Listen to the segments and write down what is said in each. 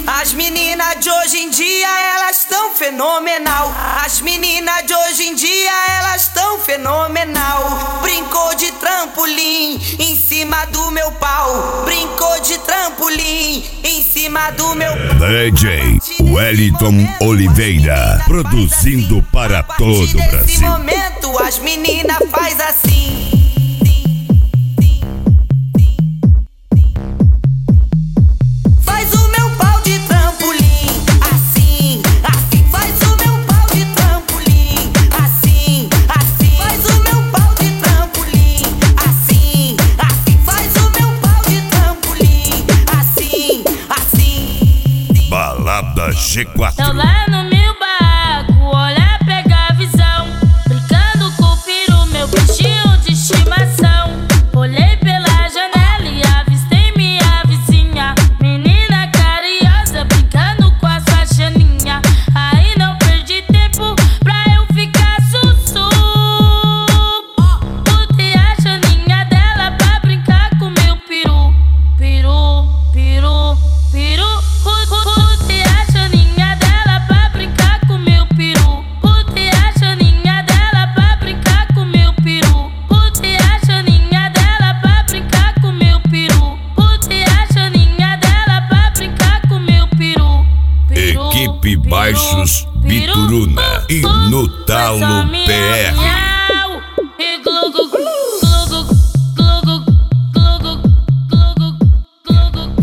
As meninas de hoje em dia, elas tão fenomenal. As meninas de hoje em dia, elas tão fenomenal. Brincou de trampolim em cima do meu pau. Brincou de trampolim em cima do meu pau. DJ Wellington Oliveira, produzindo para todo o Brasil. Nesse momento as meninas faz assim. Faz o meu pau de trampolim, assim, assim. Faz o meu pau de trampolim, assim, assim. Faz o meu pau de trampolim, assim, assim. Faz o meu pau de trampolim, assim, assim. Balada G4. Tô lá no meu barraco, olha, pega a visão. Brincando com o peru, meu bichinho de estimação. Olhei pela janela e avistei minha vizinha. Menina carinhosa, brincando com a sua chaninha. Aí não perdi tempo pra eu ficar sussu. Botei a chaninha dela pra brincar com meu peru. Peru, peru, peru. Botei a chaninha dela pra brincar com meu peru. Botei a chaninha dela pra brincar com meu peru. Botei a chaninha dela pra brincar com meu peru. Botei a chaninha dela pra brincar com meu peru. Equipe Baixos Bituruna e no Talo PR. E glugu, glugu, glugu, glugu, glugu, glugu.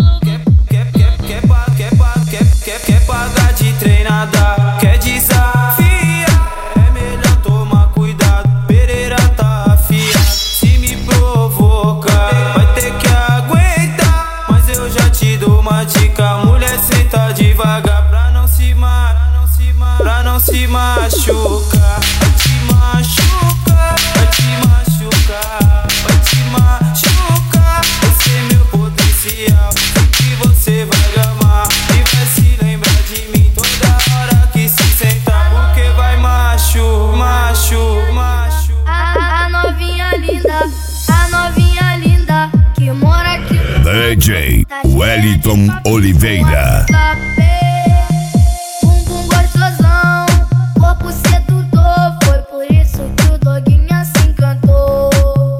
Quer pagar de treinada, quer desafiar. É melhor tomar cuidado, Pereira tá afiado. Se me provocar, vai ter que aguentar. Mas eu já te dou uma dica, mulher, senta devagar pra não se machucar. Vai te machucar, vai te machucar, vai te machucar. Esse é meu potencial, sei que você vai gamar e vai se lembrar de mim toda hora que se sentar, porque vai machu. A novinha linda que mora aqui. DJ Wellington Oliveira. Bumbum gostosão, corpo sedutor. Foi por isso que o doguinho assim cantou.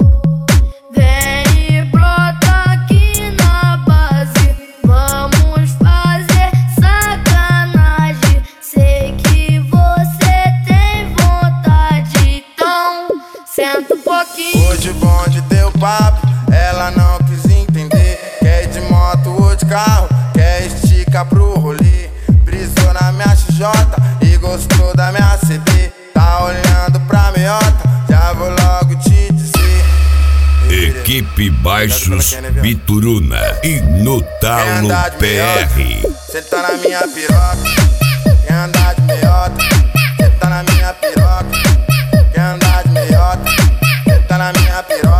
Vem e brota aqui na base, vamos fazer sacanagem. Sei que você tem vontade, então senta um pouquinho. Hoje o bonde deu papo, ela não quis entender. Quer ir de moto ou de carro, quer esticar pro rolê. Brisou na minha XJ e gostou da minha CB. Tá olhando pra meiota, já vou logo te dizer. Equipe Baixos Bituruna e no Talo PR. Cê tá na minha piroca, quer andar de meiota. Cê tá na minha piroca, quer andar de meiota. Cê tá na minha piroca.